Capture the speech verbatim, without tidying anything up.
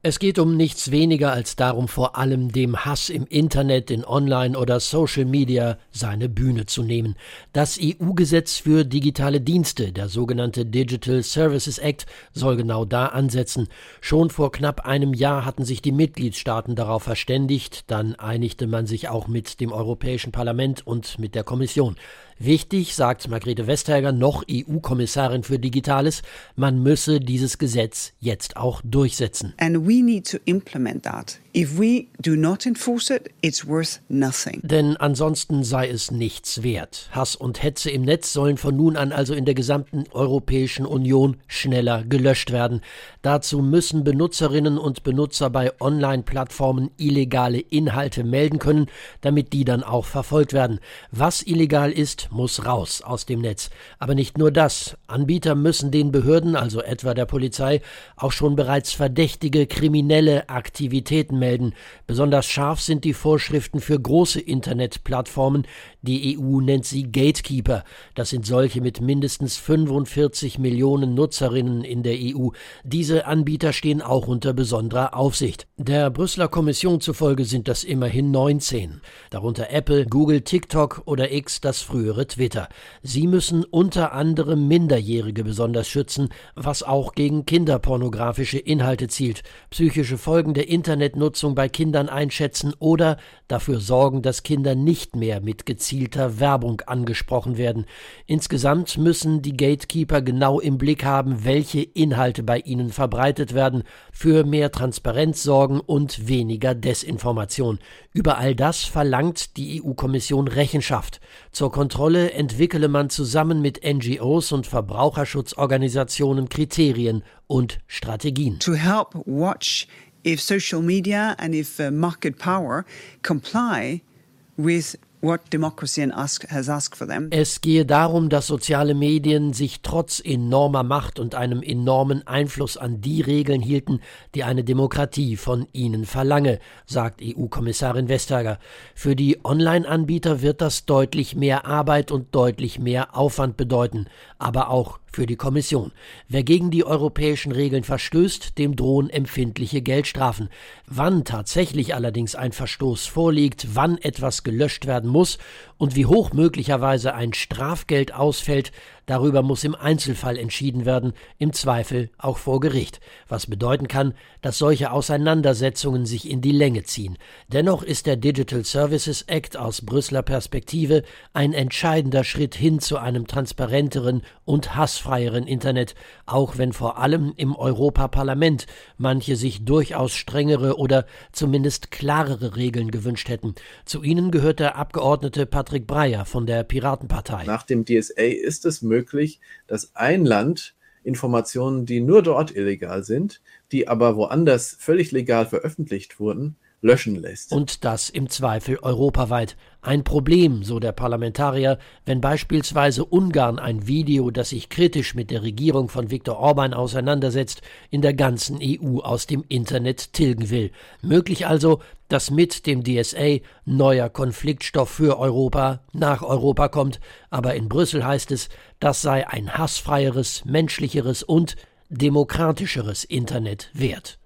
Es geht um nichts weniger als darum, vor allem dem Hass im Internet, in Online- oder Social Media seine Bühne zu nehmen. Das E U-Gesetz für digitale Dienste, der sogenannte Digital Services Act, soll genau da ansetzen. Schon vor knapp einem Jahr hatten sich die Mitgliedstaaten darauf verständigt, dann einigte man sich auch mit dem Europäischen Parlament und mit der Kommission. Wichtig, sagt Margrethe Vestager, noch E U-Kommissarin für Digitales, man müsse dieses Gesetz jetzt auch durchsetzen. And we need to implement that. If we do not enforce it, it's worth nothing. Denn ansonsten sei es nichts wert. Hass und Hetze im Netz sollen von nun an also in der gesamten Europäischen Union schneller gelöscht werden. Dazu müssen Benutzerinnen und Benutzer bei Online-Plattformen illegale Inhalte melden können, damit die dann auch verfolgt werden. Was illegal ist, muss raus aus dem Netz. Aber nicht nur das. Anbieter müssen den Behörden, also etwa der Polizei, auch schon bereits verdächtige kriminelle Aktivitäten melden. Besonders scharf sind die Vorschriften für große Internetplattformen. Die E U nennt sie Gatekeeper. Das sind solche mit mindestens fünfundvierzig Millionen Nutzerinnen in der E U. Diese Anbieter stehen auch unter besonderer Aufsicht. Der Brüsseler Kommission zufolge sind das immerhin neunzehn. Darunter Apple, Google, TikTok oder X, das frühere Twitter. Sie müssen unter anderem Minderjährige besonders schützen, was auch gegen kinderpornografische Inhalte zielt, psychische Folgen der Internetnutzung bei Kindern einschätzen oder dafür sorgen, dass Kinder nicht mehr mit gezielter Werbung angesprochen werden. Insgesamt müssen die Gatekeeper genau im Blick haben, welche Inhalte bei ihnen verbreitet werden, für mehr Transparenz sorgen und weniger Desinformation. Über all das verlangt die E U-Kommission Rechenschaft. Zur Kontrolle entwickele man zusammen mit N G Os und Verbraucherschutzorganisationen Kriterien und Strategien. To help watch if social media and if uh, market power comply with what democracy and ask, has asked for them. Es gehe darum, dass soziale Medien sich trotz enormer Macht und einem enormen Einfluss an die Regeln hielten, die eine Demokratie von ihnen verlange, sagt E U-Kommissarin Vestager. Für die Online-Anbieter wird das deutlich mehr Arbeit und deutlich mehr Aufwand bedeuten, aber auch für die Kommission. Wer gegen die europäischen Regeln verstößt, dem drohen empfindliche Geldstrafen. Wann tatsächlich allerdings ein Verstoß vorliegt, wann etwas gelöscht werden muss und wie hoch möglicherweise ein Strafgeld ausfällt, darüber muss im Einzelfall entschieden werden, im Zweifel auch vor Gericht, was bedeuten kann, dass solche Auseinandersetzungen sich in die Länge ziehen. Dennoch ist der Digital Services Act aus Brüsseler Perspektive ein entscheidender Schritt hin zu einem transparenteren und hassfreieren Internet, auch wenn vor allem im Europaparlament manche sich durchaus strengere oder zumindest klarere Regeln gewünscht hätten. Zu ihnen gehört der Abgeordnete Patrick Breyer von der Piratenpartei. Nach dem D S A ist es möglich, dass ein Land Informationen, die nur dort illegal sind, die aber woanders völlig legal veröffentlicht wurden, löschen lässt. Und das im Zweifel europaweit. Ein Problem, so der Parlamentarier, wenn beispielsweise Ungarn ein Video, das sich kritisch mit der Regierung von Viktor Orban auseinandersetzt, in der ganzen E U aus dem Internet tilgen will. Möglich also, dass mit dem D S A neuer Konfliktstoff für Europa nach Europa kommt. Aber in Brüssel heißt es, das sei ein hassfreieres, menschlicheres und demokratischeres Internet wert.